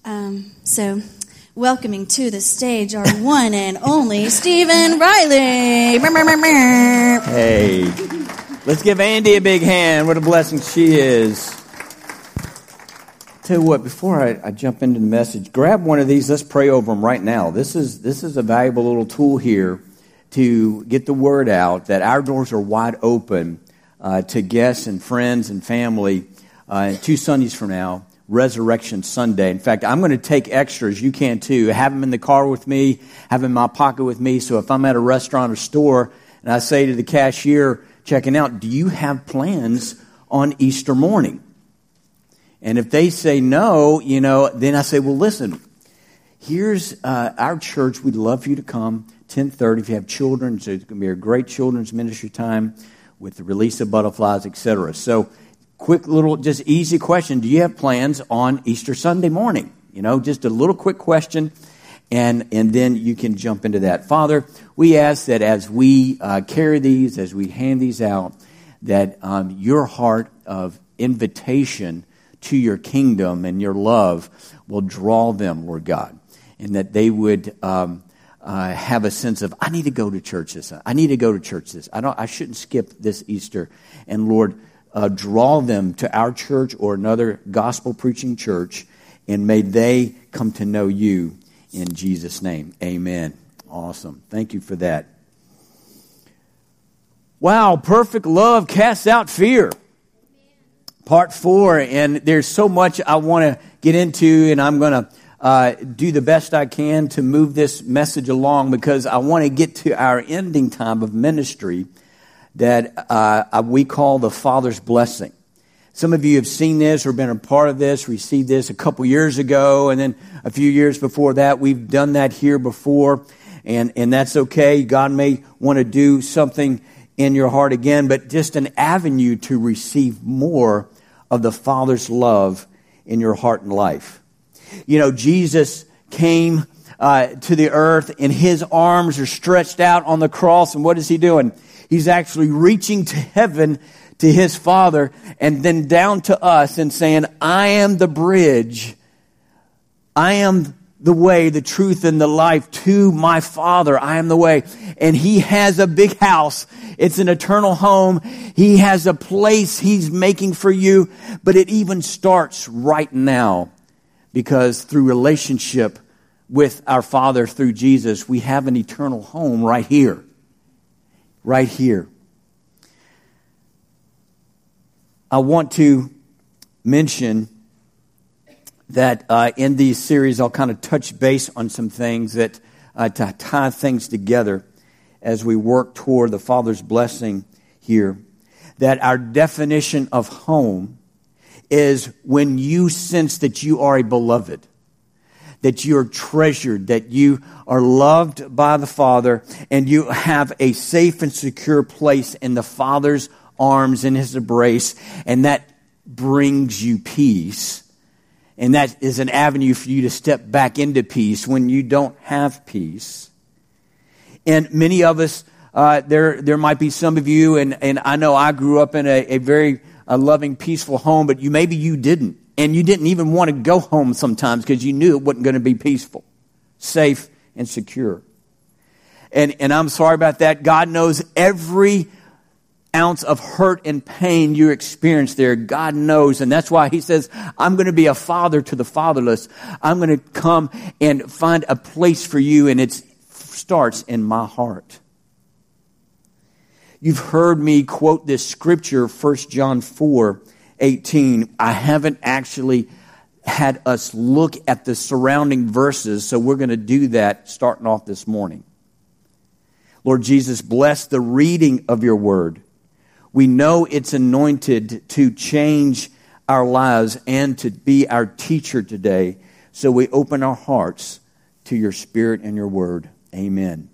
So, welcoming to the stage our one and only Stephen Riley. Hey, let's give Andy a big hand. What a blessing she is. Tell you what, before I jump into the message, grab one of these. Let's pray over them right now. This is a valuable little tool here to get the word out that our doors are wide open to guests and friends and family 2 Sundays from now. Resurrection Sunday. In fact, I'm going to take extras. You can too. Have them in the car with me, have them in my pocket with me. So if I'm at a restaurant or store and I say to the cashier checking out, do you have plans on Easter morning? And if they say no, then I say, well, listen, here's our church. We'd love for you to come 10:30 if you have children. So it's going to be a great children's ministry time with the release of butterflies, etc. So quick little, just easy question. Do you have plans on Easter Sunday morning? Just a little quick question, and then you can jump into that. Father, we ask that as we carry these, as we hand these out, that your heart of invitation to your kingdom and your love will draw them, Lord God, and that they would have a sense of, I need to go to church this. I need to go to church this. I shouldn't skip this Easter. And Lord, draw them to our church or another gospel-preaching church, and may they come to know you in Jesus' name. Amen. Awesome. Thank you for that. Wow, perfect love casts out fear. Part 4, and there's so much I want to get into, and I'm going to do the best I can to move this message along because I want to get to our ending time of ministry that we call the Father's blessing. Some of you have seen this or been a part of this, received this a couple years ago, and then a few years before that. We've done that here before, and that's okay. God may want to do something in your heart again, but just an avenue to receive more of the Father's love in your heart and life. Jesus came to the earth, and his arms are stretched out on the cross, and what is he doing? He's actually reaching to heaven, to his Father, and then down to us and saying, I am the bridge. I am the way, the truth, and the life to my Father. I am the way. And he has a big house. It's an eternal home. He has a place he's making for you. But it even starts right now, because through relationship with our Father through Jesus, we have an eternal home right here. Right here. I want to mention that in these series, I'll kind of touch base on some things that to tie things together as we work toward the Father's blessing here. That our definition of home is when you sense that you are a beloved, that you're treasured, that you are loved by the Father, and you have a safe and secure place in the Father's arms, in his embrace, and that brings you peace. And that is an avenue for you to step back into peace when you don't have peace. And many of us, there might be some of you, and I know I grew up in a very loving, peaceful home, but maybe you didn't. And you didn't even want to go home sometimes because you knew it wasn't going to be peaceful, safe, and secure. And I'm sorry about that. God knows every ounce of hurt and pain you experience there. God knows. And that's why he says, I'm going to be a father to the fatherless. I'm going to come and find a place for you. And it starts in my heart. You've heard me quote this scripture, 1 John 4:18. I haven't actually had us look at the surrounding verses, so we're going to do that starting off this morning. Lord Jesus, bless the reading of your word. We know it's anointed to change our lives and to be our teacher today, so we open our hearts to your spirit and your word. Amen.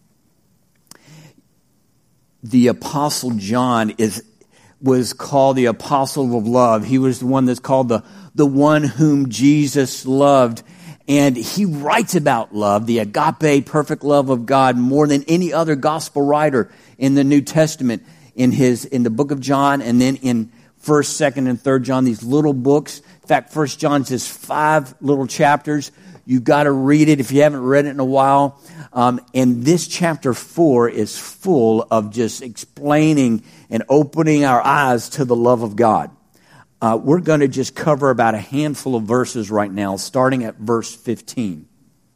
The Apostle John was called the apostle of love. He was the one that's called the one whom Jesus loved. And he writes about love, the agape, perfect love of God, more than any other gospel writer in the New Testament, in the book of John, and then in 1st, 2nd, and 3rd John, these little books. In fact, 1 John is 5 little chapters. You've got to read it if you haven't read it in a while. And this chapter 4 is full of just explaining and opening our eyes to the love of God. We're going to just cover about a handful of verses right now, starting at verse 15.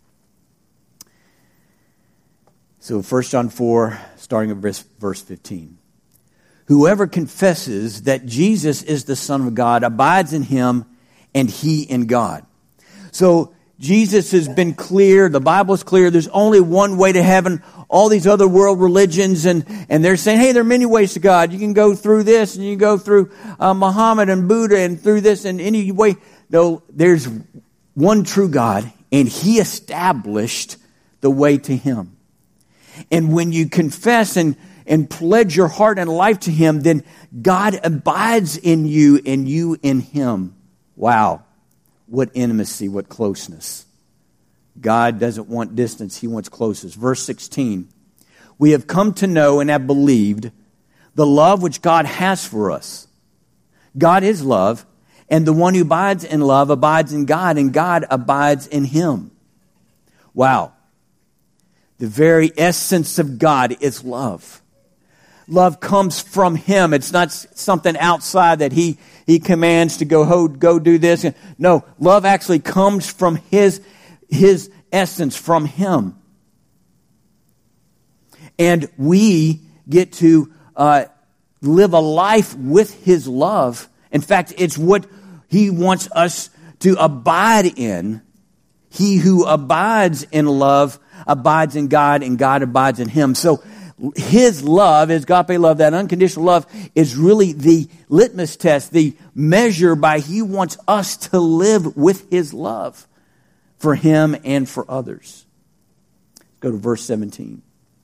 So 1 John 4, starting at verse 15. Whoever confesses that Jesus is the Son of God abides in him and he in God. So Jesus has been clear. The Bible is clear. There's only one way to heaven. All these other world religions and they're saying, hey, there are many ways to God. You can go through this and you can go through Muhammad and Buddha and through this and any way. No, there's one true God and he established the way to him. And when you confess and pledge your heart and life to him, then God abides in you and you in him. Wow. What intimacy, what closeness. God doesn't want distance, he wants closeness. Verse 16. We have come to know and have believed the love which God has for us. God is love, and the one who abides in love abides in God, and God abides in him. Wow. The very essence of God is love. Love comes from him. It's not something outside that he commands to go do this. No, love actually comes from his essence, from him. And we get to live a life with his love. In fact, it's what he wants us to abide in. He who abides in love abides in God, and God abides in him. So his love, his agape love, that unconditional love, is really the litmus test, the measure by he wants us to live with his love for him and for others. Let's go to verse 17.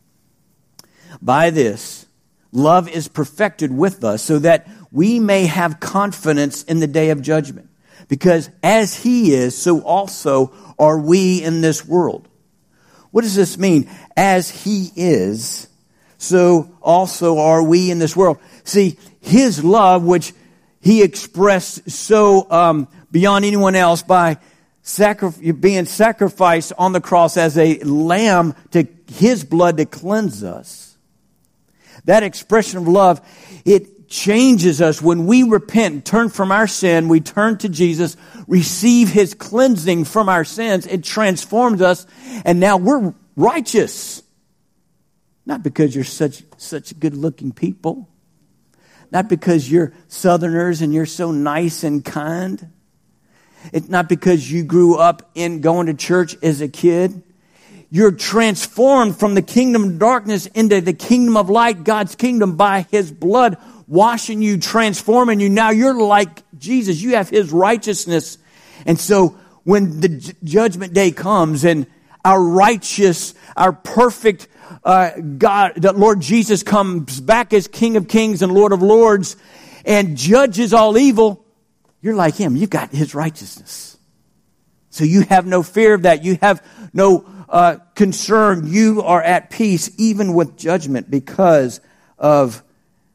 By this, love is perfected with us so that we may have confidence in the day of judgment. Because as he is, so also are we in this world. What does this mean? As he is, so also are we in this world. See, his love, which he expressed so beyond anyone else by being sacrificed on the cross as a lamb to his blood to cleanse us. That expression of love, it changes us when we repent and turn from our sin. We turn to Jesus, receive his cleansing from our sins. It transforms us, and now we're righteous. Not because you're such good-looking people. Not because you're Southerners and you're so nice and kind. It's not because you grew up in going to church as a kid. You're transformed from the kingdom of darkness into the kingdom of light, God's kingdom, by his blood washing you, transforming you. Now you're like Jesus. You have his righteousness. And so when the judgment day comes and our righteous, our perfect God, the Lord Jesus comes back as King of Kings and Lord of Lords and judges all evil, you're like him. You've got his righteousness. So you have no fear of that. You have no concern. You are at peace even with judgment because of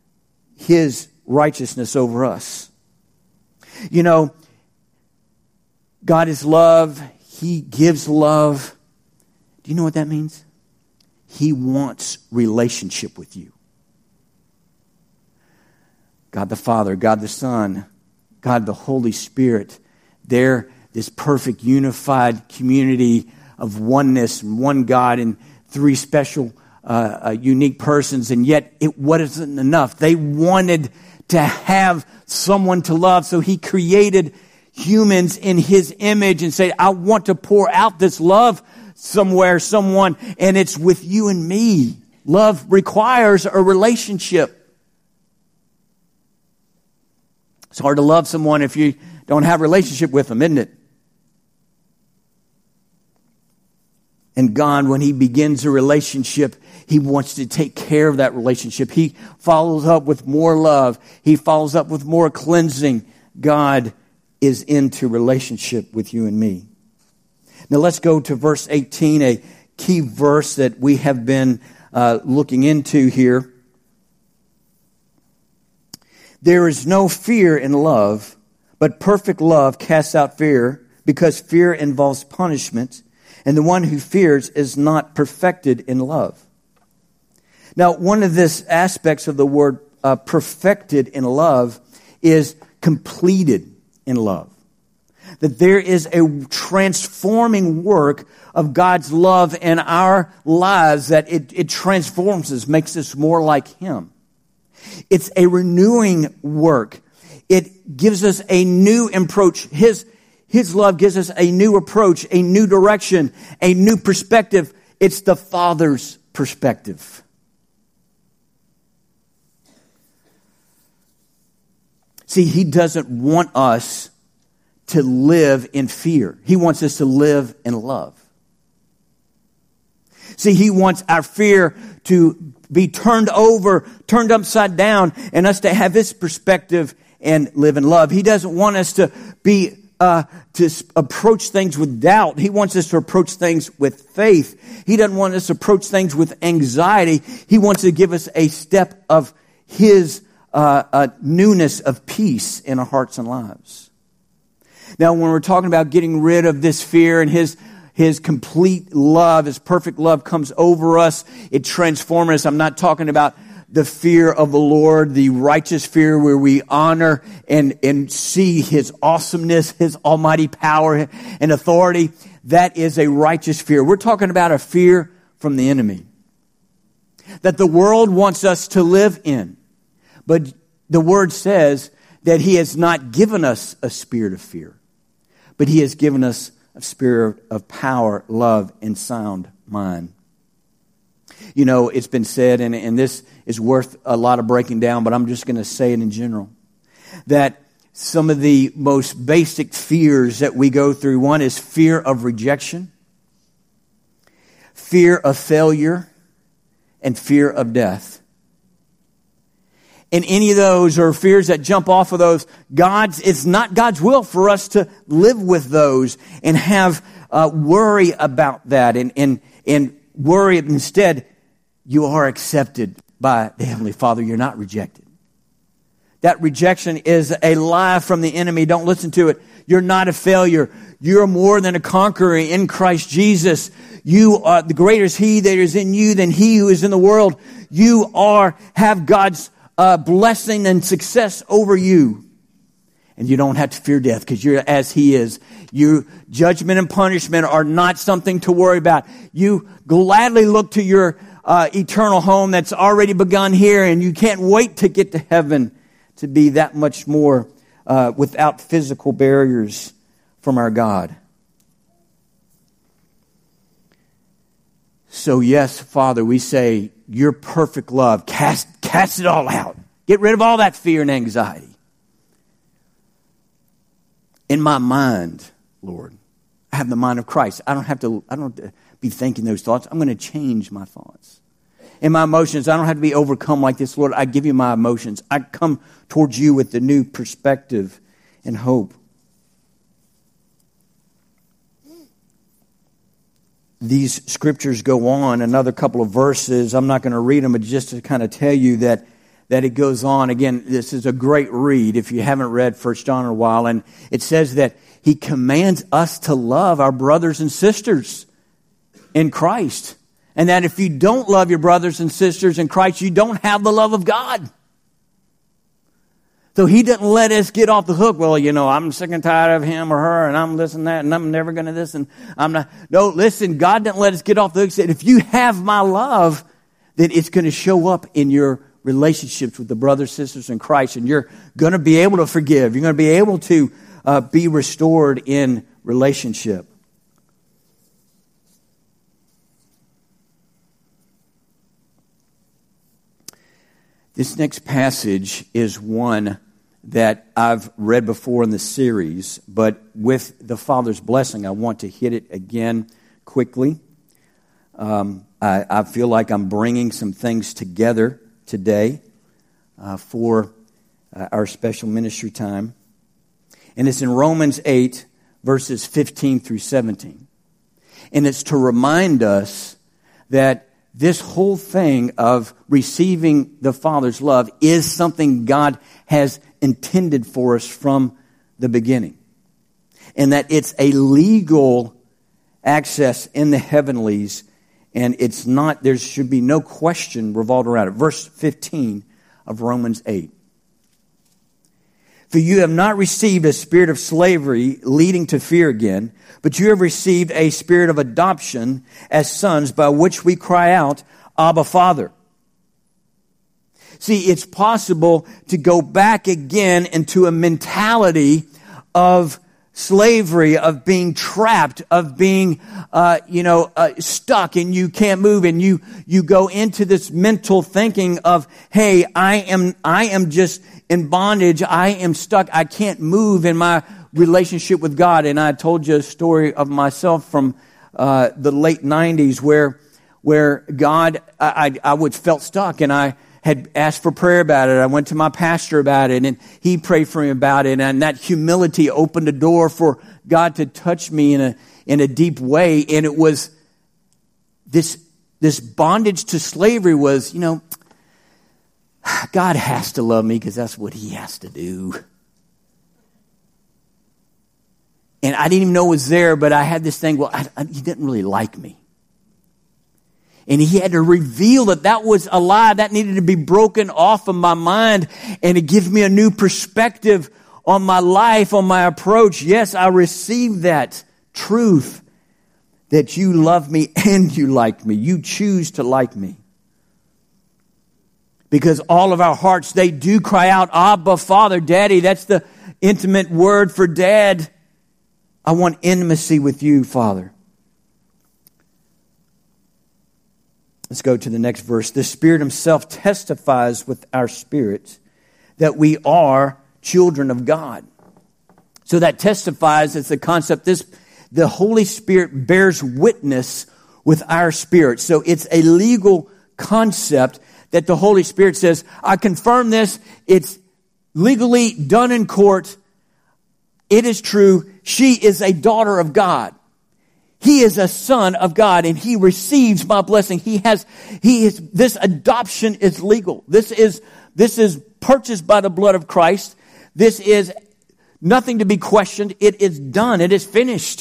his righteousness over us. You know, God is love. He gives love. Do you know what that means? He wants relationship with you. God the Father, God the Son, God the Holy Spirit. They're this perfect unified community of oneness and one God and three special unique persons, and yet it wasn't enough. They wanted to have someone to love, so he created humans in his image and said, I want to pour out this love somewhere, someone, and it's with you and me. Love requires a relationship. It's hard to love someone if you don't have a relationship with them, isn't it? And God, when he begins a relationship, he wants to take care of that relationship. He follows up with more love. He follows up with more cleansing. God is into relationship with you and me. Now let's go to verse 18, a key verse that we have been looking into here. There is no fear in love, but perfect love casts out fear, because fear involves punishment, and the one who fears is not perfected in love. Now, one of the aspects of the word perfected in love is completed in love. That there is a transforming work of God's love in our lives, that it transforms us, makes us more like Him. It's a renewing work. It gives us a new approach. His love gives us a new approach, a new direction, a new perspective. It's the Father's perspective. See, He doesn't want us to live in fear. He wants us to live in love. See, He wants our fear to be turned over, turned upside down, and us to have His perspective and live in love. He doesn't want us to approach things with doubt. He wants us to approach things with faith. He doesn't want us to approach things with anxiety. He wants to give us a step of His newness of peace in our hearts and lives. Now, when we're talking about getting rid of this fear, and His complete love, His perfect love comes over us, it transforms us. I'm not talking about the fear of the Lord, the righteous fear where we honor and see His awesomeness, His almighty power and authority. That is a righteous fear. We're talking about a fear from the enemy that the world wants us to live in. But the Word says that He has not given us a spirit of fear, but He has given us a spirit of power, love, and sound mind. You know, it's been said, and this is worth a lot of breaking down, but I'm just going to say it in general, that some of the most basic fears that we go through, one is fear of rejection, fear of failure, and fear of death. And any of those are fears that jump off of those. It's not God's will for us to live with those and have worry about that and worry. Instead, you are accepted by the Heavenly Father. You're not rejected. That rejection is a lie from the enemy. Don't listen to it. You're not a failure. You're more than a conqueror in Christ Jesus. You are the greater is He that is in you than he who is in the world. You have God's blessing and success over you. And you don't have to fear death because you're as He is. Judgment and punishment are not something to worry about. You gladly look to your eternal home that's already begun here, and you can't wait to get to heaven to be that much more without physical barriers from our God. So yes, Father, we say your perfect love, cast it all out. Get rid of all that fear and anxiety. In my mind, Lord, I have the mind of Christ. I don't have to be thinking those thoughts. I'm going to change my thoughts. In my emotions, I don't have to be overcome like this, Lord. I give you my emotions. I come towards you with the new perspective and hope. These scriptures go on, another couple of verses. I'm not going to read them, but just to kind of tell you that it goes on. Again, this is a great read if you haven't read 1 John in a while. And it says that He commands us to love our brothers and sisters in Christ. And that if you don't love your brothers and sisters in Christ, you don't have the love of God. So He doesn't let us get off the hook. Well, I'm sick and tired of him or her, and I'm this and that, and I'm never going to this, and I'm not. No, listen, God didn't let us get off the hook. He said, if you have my love, then it's going to show up in your relationships with the brothers and sisters in Christ, and you're going to be able to forgive. You're going to be able to be restored in relationship. This next passage is one that I've read before in the series, but with the Father's blessing, I want to hit it again quickly. I feel like I'm bringing some things together today for our special ministry time. And it's in Romans 8, verses 15 through 17. And it's to remind us that this whole thing of receiving the Father's love is something God has intended for us from the beginning. And that it's a legal access in the heavenlies, and it's not, there should be no question revolved around it. Verse 15 of Romans 8. For you have not received a spirit of slavery leading to fear again, but you have received a spirit of adoption as sons, by which we cry out, Abba, Father. See, it's possible to go back again into a mentality of slavery, of being trapped, of being, stuck, and you can't move, and you go into this mental thinking of, hey, I am just in bondage. I am stuck. I can't move in my relationship with God. And I told you a story of myself from the late 90s where God, I felt stuck, and I had asked for prayer about it. I went to my pastor about it, and he prayed for me about it. And that humility opened the door for God to touch me in a deep way. And it was this bondage to slavery was, God has to love me because that's what he has to do. And I didn't even know it was there, but I had this thing, he didn't really like me. And he had to reveal that was a lie. That needed to be broken off of my mind. And it gives me a new perspective on my life, on my approach. Yes, I received that truth that you love me and you like me. You choose to like me. Because all of our hearts, they do cry out, Abba, Father, Daddy. That's the intimate word for Dad. I want intimacy with you, Father. Let's go to the next verse. The Spirit himself testifies with our spirit that we are children of God. So that testifies, it's the concept, the Holy Spirit bears witness with our spirit. So it's a legal concept that the Holy Spirit says, I confirm this. It's legally done in court. It is true. She is a daughter of God. He is a son of God, and he receives my blessing. This adoption is legal. This is purchased by the blood of Christ. This is nothing to be questioned. It is done. It is finished.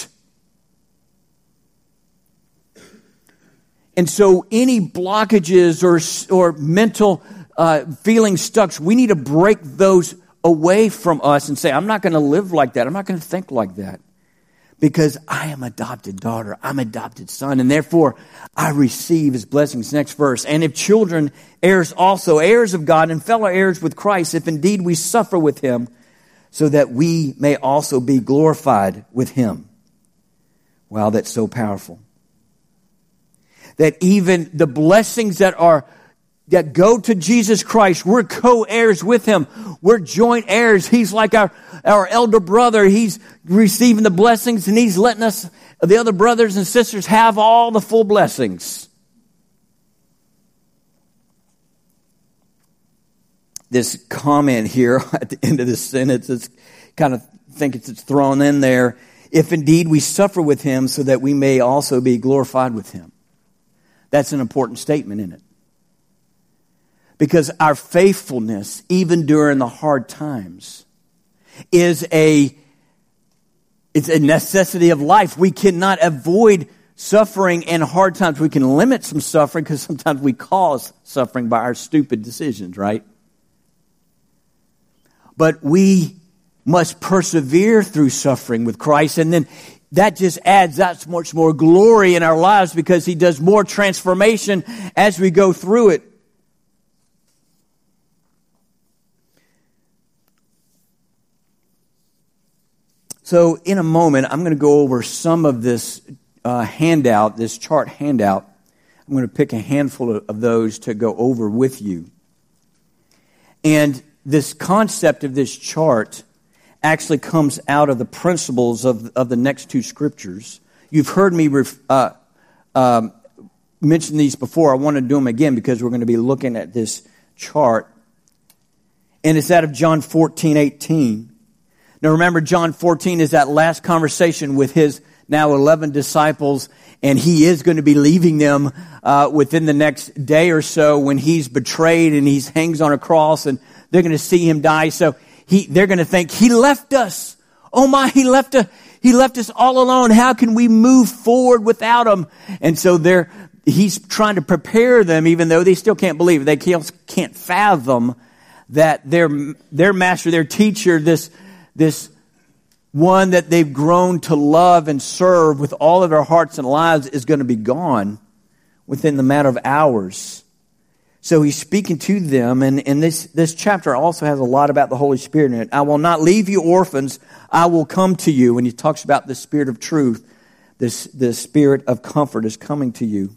And so any blockages or mental feeling stuck, we need to break those away from us and say, I'm not going to live like that. I'm not going to think like that. Because I am adopted daughter, I'm adopted son, and therefore I receive his blessings. Next verse. And if children, heirs also, heirs of God and fellow heirs with Christ, if indeed we suffer with him, so that we may also be glorified with him. Wow, that's so powerful. That even the blessings that go to Jesus Christ, we're co-heirs with him. We're joint heirs. He's like our elder brother. He's receiving the blessings, and he's letting us, the other brothers and sisters, have all the full blessings. This comment here at the end of this sentence, it's kind of think it's thrown in there. If indeed we suffer with him, so that we may also be glorified with him. That's an important statement, isn't it? Because our faithfulness, even during the hard times, it's a necessity of life. We cannot avoid suffering and hard times. We can limit some suffering because sometimes we cause suffering by our stupid decisions, right? But we must persevere through suffering with Christ, and then that just adds that much more glory in our lives because he does more transformation as we go through it. So in a moment, I'm going to go over some of this handout, this chart handout. I'm going to pick a handful of those to go over with you. And this concept of this chart actually comes out of the principles of the next two scriptures. You've heard me mention these before. I want to do them again because we're going to be looking at this chart. And it's out of John 14:18. Now remember, John 14 is that last conversation with his now 11 disciples, and he is going to be leaving them within the next day or so when he's betrayed and he hangs on a cross, and they're going to see him die. So they're going to think, he left us. Oh my, he left us all alone. How can we move forward without him? And so he's trying to prepare them, even though they still can't believe it. They can't fathom that their master, their teacher, this one that they've grown to love and serve with all of their hearts and lives is going to be gone within the matter of hours. So he's speaking to them, and this chapter also has a lot about the Holy Spirit in it. I will not leave you orphans, I will come to you. And he talks about the Spirit of truth, the Spirit of comfort is coming to you.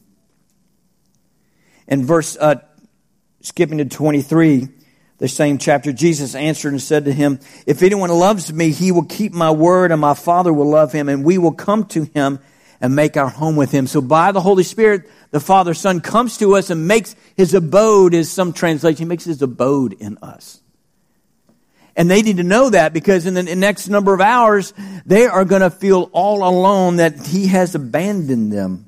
In verse, skipping to 23, the same chapter, Jesus answered and said to him, if anyone loves me, he will keep my word, and my Father will love him, and we will come to him and make our home with him. So by the Holy Spirit, the Father, Son comes to us and makes his abode, as some translation, makes his abode in us. And they need to know that, because in the next number of hours, they are going to feel all alone, that he has abandoned them.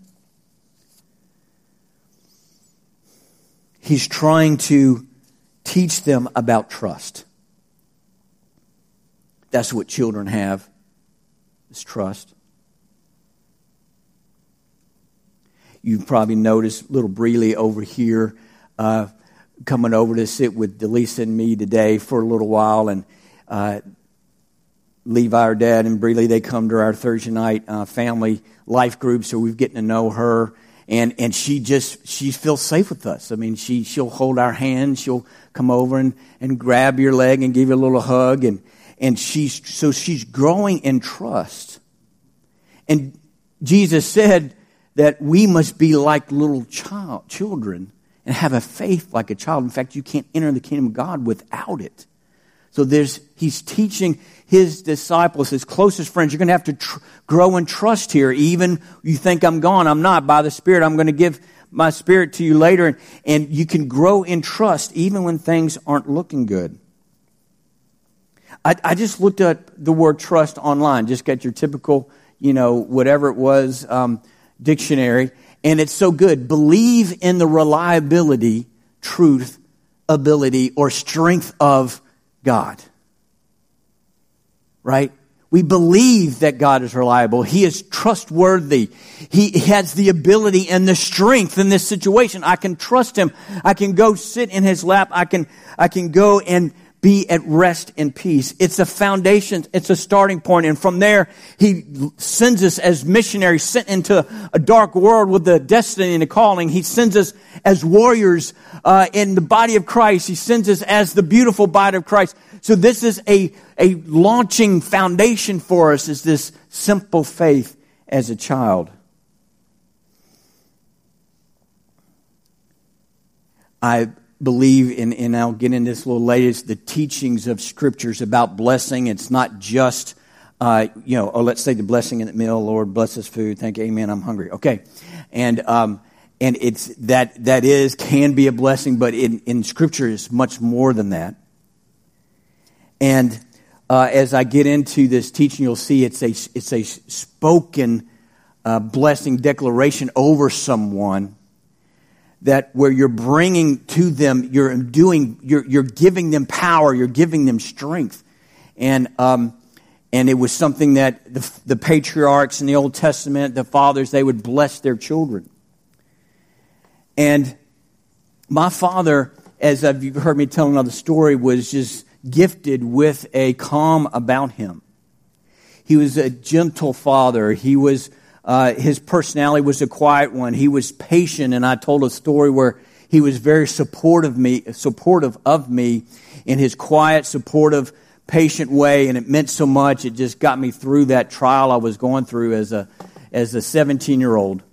He's trying to teach them about trust. That's what children have, is trust. You've probably noticed little Breeley over here coming over to sit with Delisa and me today for a little while. And Levi, our dad, and Breeley, they come to our Thursday night family life group, so we're getting to know her. And she feels safe with us. I mean, she'll hold our hand. She'll come over and grab your leg and give you a little hug. And she's growing in trust. And Jesus said that we must be like little children and have a faith like a child. In fact, you can't enter the kingdom of God without it. So he's teaching his disciples, his closest friends, you're going to have to grow in trust here. Even you think I'm gone, I'm not. By the Spirit, I'm going to give my Spirit to you later. And you can grow in trust even when things aren't looking good. I just looked at the word trust online. Just got your typical, whatever it was, dictionary. And it's so good. Believe in the reliability, truth, ability, or strength of God. Right? We believe that God is reliable. He is trustworthy. He has the ability and the strength in this situation. I can trust him. I can go sit in his lap. I can go and be at rest and peace. It's a foundation. It's a starting point. And from there, he sends us as missionaries sent into a dark world with a destiny and a calling. He sends us as warriors in the body of Christ. He sends us as the beautiful body of Christ. So this is a launching foundation for us, is this simple faith as a child. I believe in, and I'll get into this a little later, the teachings of scriptures about blessing. It's not just, let's say the blessing in the meal, Lord, bless this food. Thank you, amen, I'm hungry. Okay. And it's that can be a blessing, but in scripture it's much more than that. And as I get into this teaching, you'll see it's a spoken blessing declaration over someone, that where you're bringing to them, you're giving them power, you're giving them strength, and it was something that the patriarchs in the Old Testament, the fathers, they would bless their children. And my father, as you've heard me tell another story, was just gifted with a calm about him. He was a gentle father. He was. His personality was a quiet one. He was patient, and I told a story where he was very supportive of me in his quiet, supportive, patient way, and it meant so much. It just got me through that trial I was going through as a 17-year-old.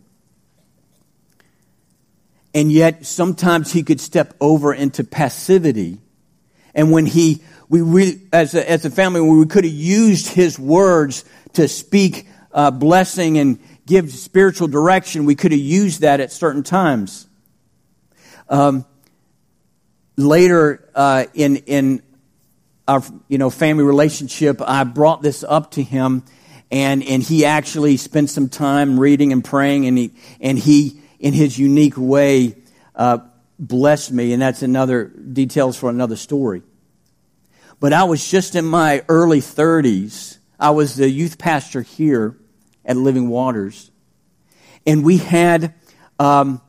And yet, sometimes he could step over into passivity, and when as a family, we could have used his words to speak blessing and give spiritual direction, we could have used that at certain times. Later in our family relationship, I brought this up to him, and he actually spent some time reading and praying, and he in his unique way blessed me, and that's another details for another story. But I was just in my early 30s. I was the youth pastor here at Living Waters, and we had a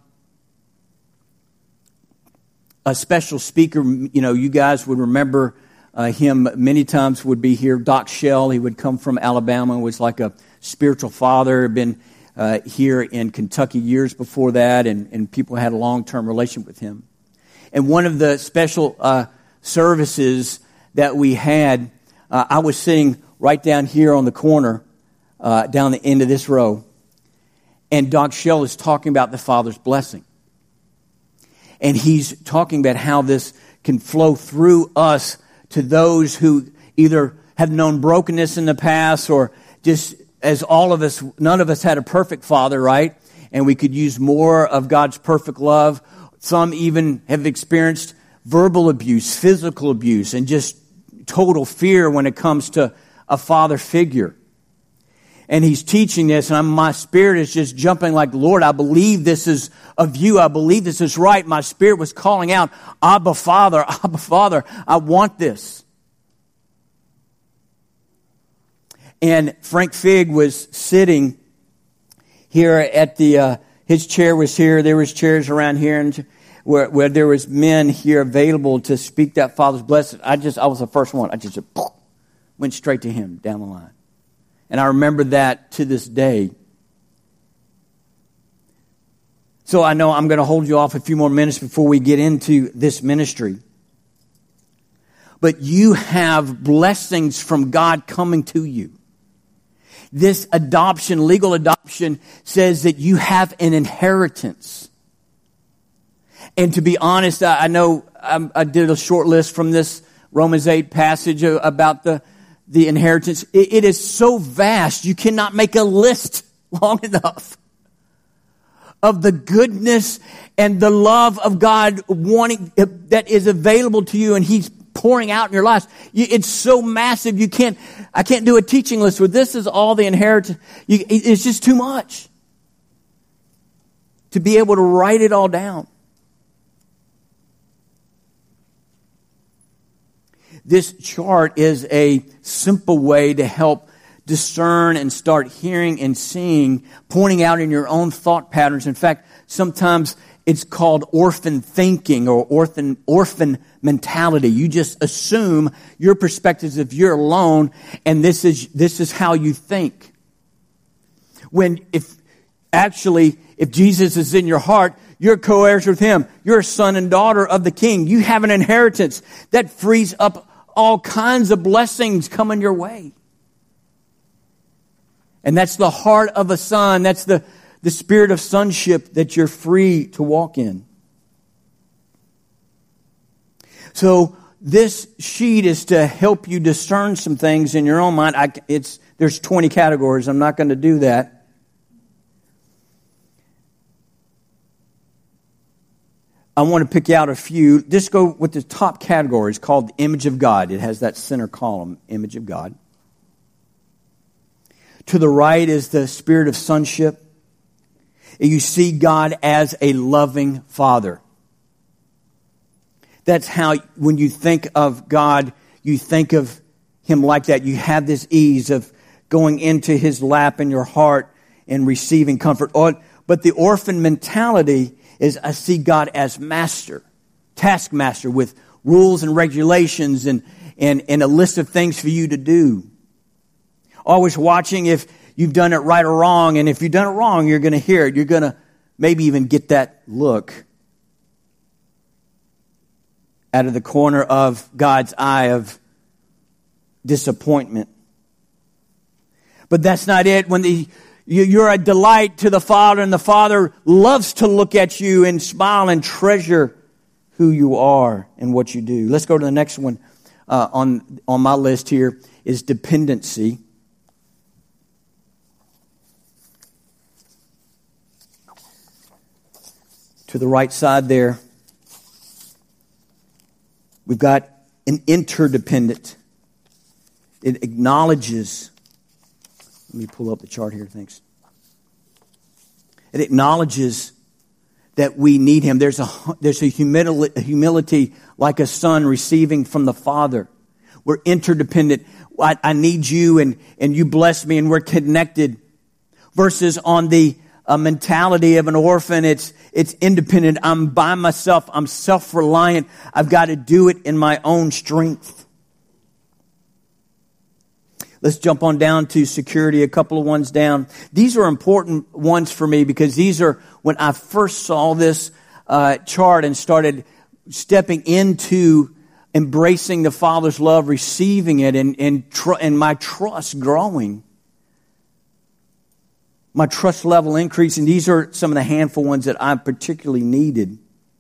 special speaker. You know, you guys would remember him many times. Would be here, Doc Shell. He would come from Alabama. Was like a spiritual father. Had been here in Kentucky years before that, and people had a long-term relationship with him. And one of the special services that we had, I was sitting right down here on the corner, down the end of this row, and Doc Shell is talking about the Father's blessing. And he's talking about how this can flow through us to those who either have known brokenness in the past, or just as all of us, none of us had a perfect father, right? And we could use more of God's perfect love. Some even have experienced verbal abuse, physical abuse, and just total fear when it comes to a father figure. And he's teaching this, and my spirit is just jumping like, Lord, I believe this is of you. I believe this is right. My spirit was calling out, Abba, Father, I want this. And Frank Figg was sitting here at his chair was here. There was chairs around here, and where there was men here available to speak that Father's blessing. I was the first one. I just went straight to him down the line. And I remember that to this day. So I know I'm going to hold you off a few more minutes before we get into this ministry. But you have blessings from God coming to you. This adoption, legal adoption, says that you have an inheritance. And to be honest, I know I did a short list from this Romans 8 passage about the inheritance. It is so vast, you cannot make a list long enough of the goodness and the love of God wanting that is available to you, and He's pouring out in your lives. It's so massive, I can't do a teaching list where this is all the inheritance. It's just too much to be able to write it all down. This chart is a simple way to help discern and start hearing and seeing, pointing out in your own thought patterns. In fact, sometimes it's called orphan thinking or orphan mentality. You just assume your perspectives if you're alone, and this is how you think. If Jesus is in your heart, you're co-heirs with Him. You're a son and daughter of the King. You have an inheritance that frees up all kinds of blessings coming your way. And that's the heart of a son. That's the spirit of sonship that you're free to walk in. So this sheet is to help you discern some things in your own mind. There's 20 categories. I'm not going to do that. I want to pick out a few. Just go with the top category. It's called the image of God. It has that center column, image of God. To the right is the spirit of sonship. You see God as a loving Father. That's how, when you think of God, you think of Him like that. You have this ease of going into His lap in your heart and receiving comfort. But the orphan mentality is, I see God as master, taskmaster, with rules and regulations and a list of things for you to do. Always watching if you've done it right or wrong. And if you've done it wrong, you're going to hear it. You're going to maybe even get that look out of the corner of God's eye of disappointment. But that's not it. When you're a delight to the Father, and the Father loves to look at you and smile and treasure who you are and what you do. Let's go to the next one on my list here is dependency. To the right side there, we've got an interdependent. It acknowledges Let me pull up the chart here, thanks. It acknowledges that we need him. There's a humility like a son receiving from the Father. We're interdependent. I need you and you bless me and we're connected. Versus on the mentality of an orphan, it's independent. I'm by myself. I'm self-reliant. I've got to do it in my own strength. Let's jump on down to security, a couple of ones down. These are important ones for me because these are when I first saw this chart and started stepping into embracing the Father's love, receiving it, and my trust growing. My trust level increasing. These are some of the handful ones that I particularly needed.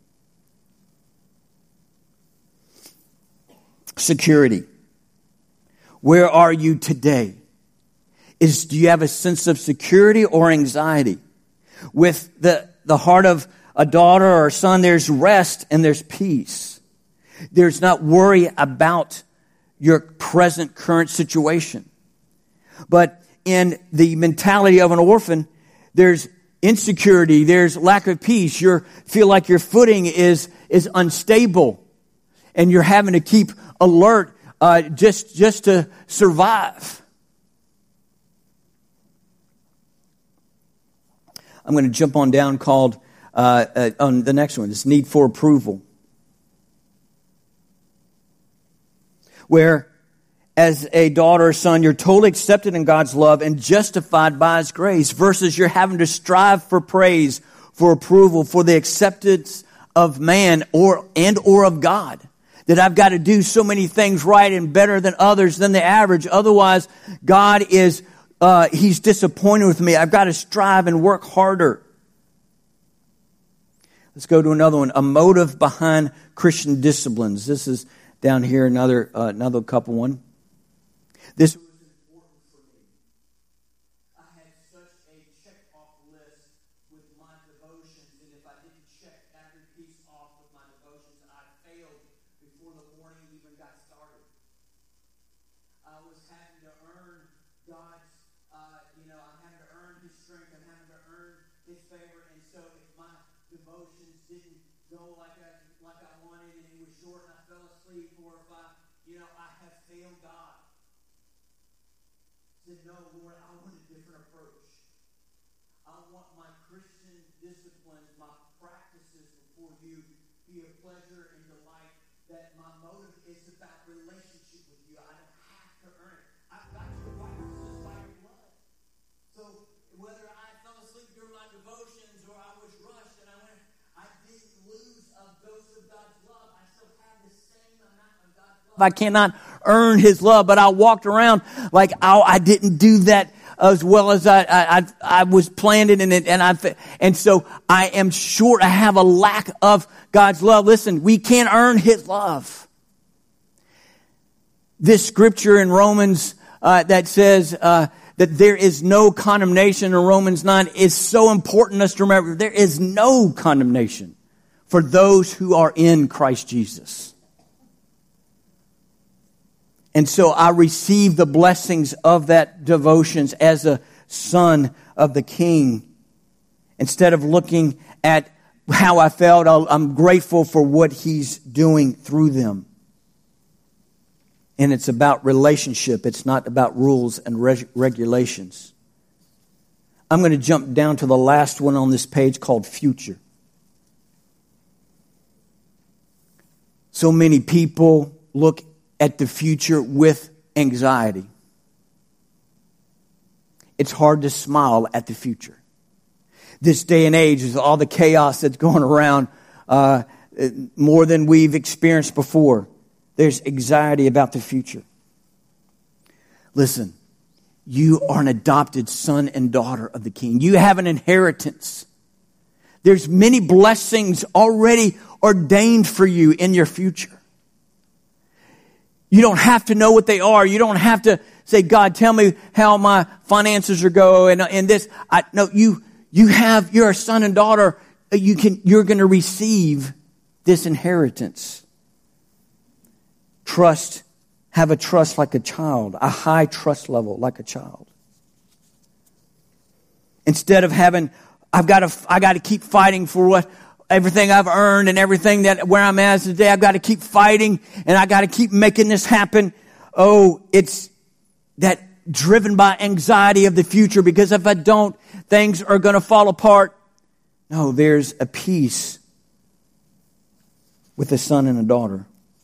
Security. Where are you today? Do you have a sense of security or anxiety? With the heart of a daughter or a son, there's rest and there's peace. There's not worry about your present current situation. But in the mentality of an orphan, there's insecurity, there's lack of peace. You feel like your footing is unstable and you're having to keep alert just to survive. I'm going to jump on down called on the next one. This need for approval. Where as a daughter or son, you're totally accepted in God's love and justified by His grace versus you're having to strive for praise, for approval, for the acceptance of man or of God. That I've got to do so many things right and better than others than the average. Otherwise, God is, He's disappointed with me. I've got to strive and work harder. Let's go to another one. A motive behind Christian disciplines. This is down here, another couple one. This was important for me. I had such a check-off list with my devotions, and if I didn't check every piece off with my devotions, I failed before the morning even got started. I was having to earn God's, I'm having to earn His strength, I'm having to earn His favor, and so if my devotions didn't go like I wanted, and it was short, and I fell asleep, or if I have failed God. I said, no, Lord, I want a different approach. I want my Christian disciplines, my practices before you be a pleasure and delight, that my motive is about relationship with you. I don't have to earn it. I've got your righteousness by your blood. So whether I fell asleep during my devotions or I was rushed and I didn't lose a dose of God's love. I still have the same amount of God's love. I cannot earn His love, but I walked around like I didn't do that as well as I was planted in it, and so I am short. I have a lack of God's love. Listen, we can't earn His love. This scripture in Romans that says that there is no condemnation in Romans 9 is so important us to remember. There is no condemnation for those who are in Christ Jesus. And so I receive the blessings of that devotions as a son of the King. Instead of looking at how I felt, I'm grateful for what He's doing through them. And it's about relationship. It's not about rules and regulations. I'm going to jump down to the last one on this page called future. So many people look at the future with anxiety. It's hard to smile at the future. This day and age, with all the chaos that's going around, more than we've experienced before, there's anxiety about the future. Listen, you are an adopted son and daughter of the King. You have an inheritance. There's many blessings already ordained for you in your future. You don't have to know what they are. You don't have to say, God, tell me how my finances are going and this. No, you're a son and daughter. You're going to receive this inheritance. Have a trust like a child, a high trust level like a child. Instead of having, I got to keep fighting for everything I've earned and everything that where I'm at today. I've got to keep fighting and I got to keep making this happen. Oh, it's that driven by anxiety of the future, because if I don't, things are going to fall apart. No, there's a peace with a son and a daughter.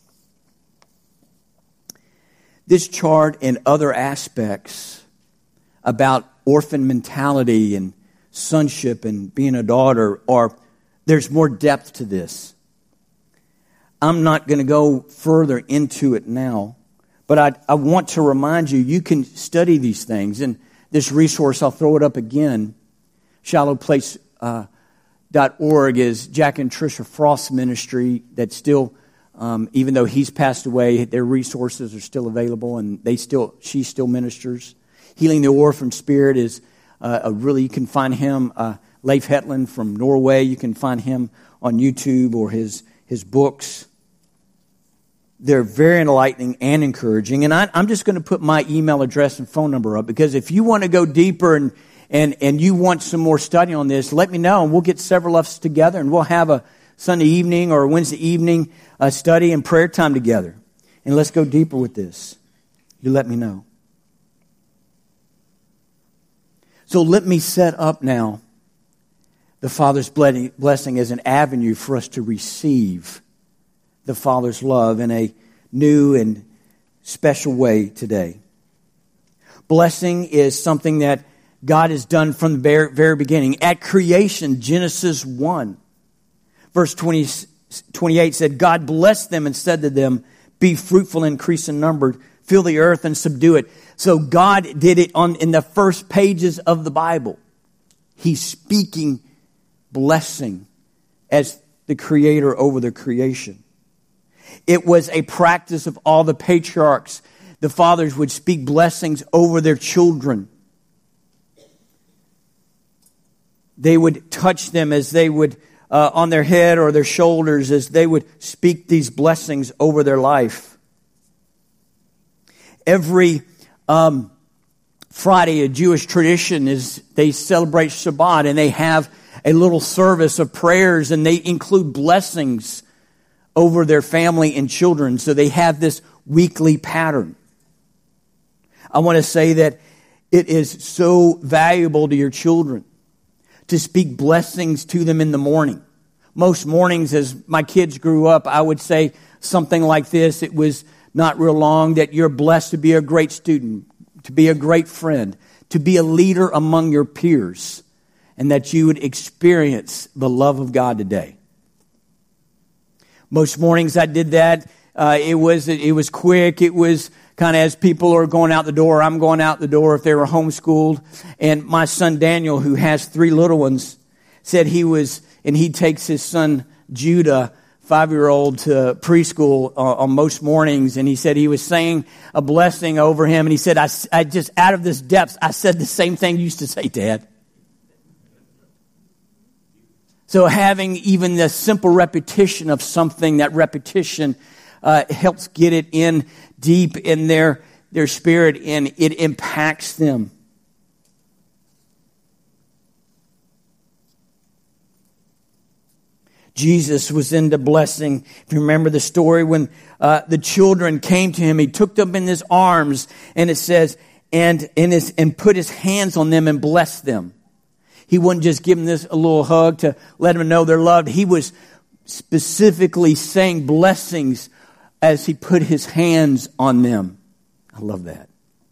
This chart and other aspects about orphan mentality and sonship and being a daughter, there's more depth to this. I'm not going to go further into it now, but I want to remind you, you can study these things. And this resource, I'll throw it up again, shallowplace.org is Jack and Tricia Frost's ministry that still, even though he's passed away, their resources are still available, and she still ministers. Healing the Orphan Spirit is you can find him, Leif Hetland from Norway. You can find him on YouTube or his books. They're very enlightening and encouraging. And I'm just going to put my email address and phone number up, because if you want to go deeper and you want some more study on this, let me know, and we'll get several of us together, and we'll have a Sunday evening or a Wednesday evening study and prayer time together. And let's go deeper with this. You let me know. So let me set up now the Father's blessing as an avenue for us to receive the Father's love in a new and special way today. Blessing is something that God has done from the very beginning. At creation, Genesis 1, verse 28 said, God blessed them and said to them, be fruitful and increase in number, fill the earth and subdue it. So God did it in the first pages of the Bible. He's speaking blessing as the creator over the creation. It was a practice of all the patriarchs. The fathers would speak blessings over their children. They would touch them as they would on their head or their shoulders, as they would speak these blessings over their life. Every Friday, a Jewish tradition is they celebrate Shabbat, and they have a little service of prayers, and they include blessings over their family and children. So they have this weekly pattern. I want to say that it is so valuable to your children to speak blessings to them in the morning. Most mornings, as my kids grew up, I would say something like this. It was not real long, that you're blessed to be a great student, to be a great friend, to be a leader among your peers, and that you would experience the love of God today. Most mornings I did that. It was quick. It was kind of as people are going out the door, I'm going out the door if they were homeschooled. And my son Daniel, who has 3 little ones, said he takes his son Judah, 5-year-old, to preschool on most mornings. And he said he was saying a blessing over him. And he said, I just, out of this depths, I said the same thing you used to say, Dad. So having even the simple repetition of something, that repetition helps get it in deep in their spirit, and it impacts them. Jesus was into blessing. If you remember the story when the children came to him, he took them in his arms, and it says, and put his hands on them and blessed them. He wouldn't just give them a little hug to let them know they're loved. He was specifically saying blessings as he put his hands on them. I love that.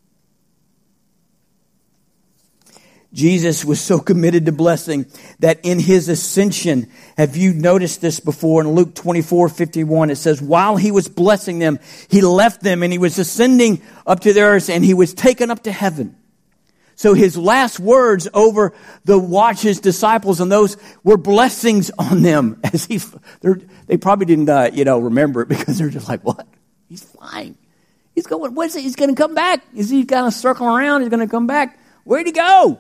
Jesus was so committed to blessing that in his ascension, have you noticed this before? In Luke 24:51, it says, while he was blessing them, he left them and he was ascending up to the earth, and he was taken up to heaven. So his last words over his disciples and those were blessings on them. As they probably didn't, remember it, because they're just like, what? He's flying. He's going. What's it? He's going to come back. Is he kind of circling around? He's going to come back. Where'd he go?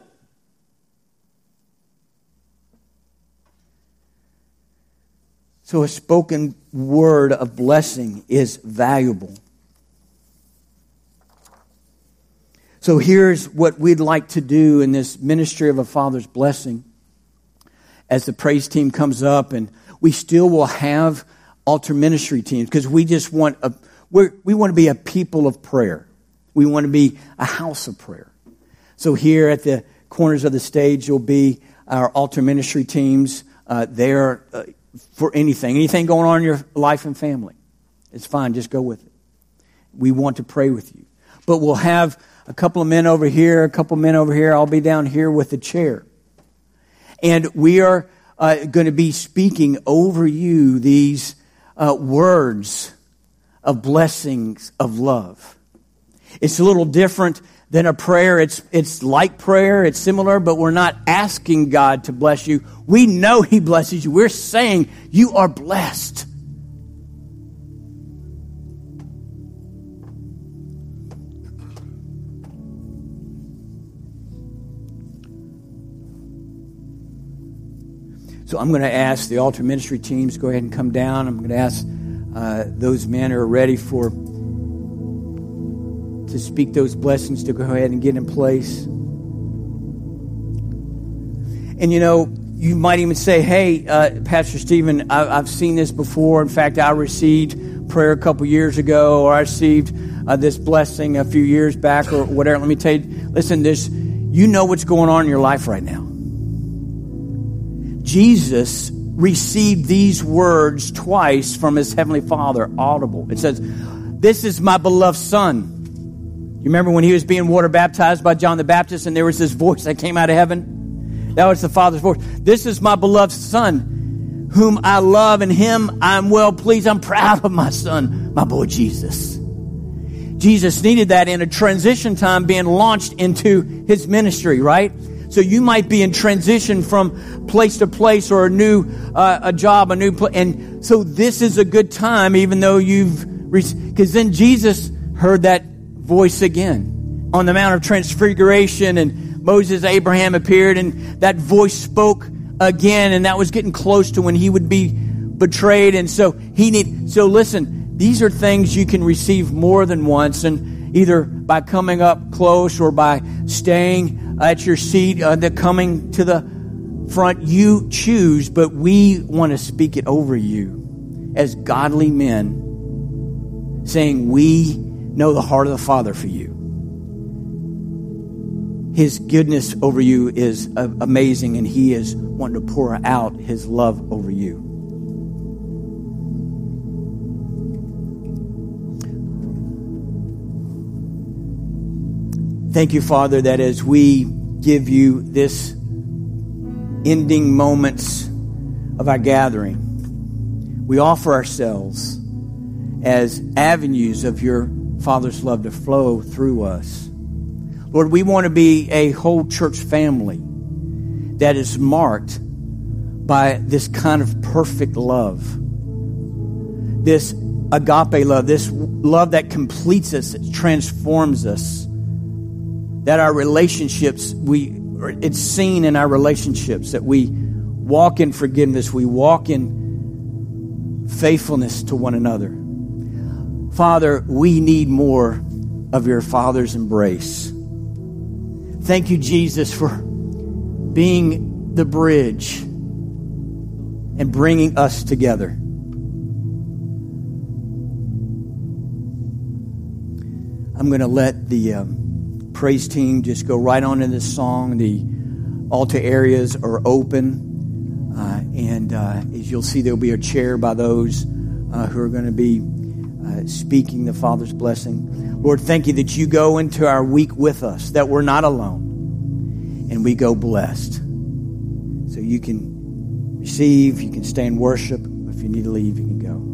So a spoken word of blessing is valuable. So here's what we'd like to do in this ministry of a Father's blessing. As the praise team comes up, and we still will have altar ministry teams, because we just want we want to be a people of prayer. We want to be a house of prayer. So here at the corners of the stage, you'll be our altar ministry teams there for anything going on in your life and family. It's fine, just go with it. We want to pray with you. But we'll have a couple of men over here, a couple of men over here. I'll be down here with the chair. And we are going to be speaking over you these words of blessings of love. It's a little different than a prayer. It's like prayer. It's similar, but we're not asking God to bless you. We know He blesses you. We're saying you are blessed. So I'm going to ask the altar ministry teams, go ahead and come down. I'm going to ask those men who are ready to speak those blessings to go ahead and get in place. And you might even say, hey, Pastor Stephen, I've seen this before. In fact, I received prayer a couple years ago, or I received this blessing a few years back, or whatever. Let me tell you, listen, you know what's going on in your life right now. Jesus received these words twice from His Heavenly Father, audible. It says, "This is my beloved Son." You remember when He was being water baptized by John the Baptist, and there was this voice that came out of heaven? That was the Father's voice. "This is my beloved Son, whom I love, and Him I'm well pleased." I'm proud of my Son, my boy Jesus. Jesus needed that in a transition time, being launched into His ministry, right? So you might be in transition from place to place, or a job, a new place. And so this is a good time, even though because then Jesus heard that voice again on the Mount of Transfiguration, and Moses, Abraham appeared, and that voice spoke again, and that was getting close to when He would be betrayed. And so so listen, these are things you can receive more than once, and either by coming up close or by staying at your seat, coming to the front, you choose, but we want to speak it over you as godly men, saying we know the heart of the Father for you. His goodness over you is amazing, and He is wanting to pour out His love over you. Thank you, Father, that as we give you this ending moments of our gathering, we offer ourselves as avenues of your Father's love to flow through us. Lord, we want to be a whole church family that is marked by this kind of perfect love, this agape love, this love that completes us, that transforms us. That our relationships, it's seen in our relationships, that we walk in forgiveness, we walk in faithfulness to one another. Father, we need more of your Father's embrace. Thank you, Jesus, for being the bridge and bringing us together. I'm going to let the praise team just go right on in this song. The altar areas are open, and as you'll see, there'll be a chair by those who are going to be speaking the Father's blessing. Lord, thank you that you go into our week with us, that we're not alone, and we go blessed. So you can receive, you can stay in worship. If you need to leave, you can go.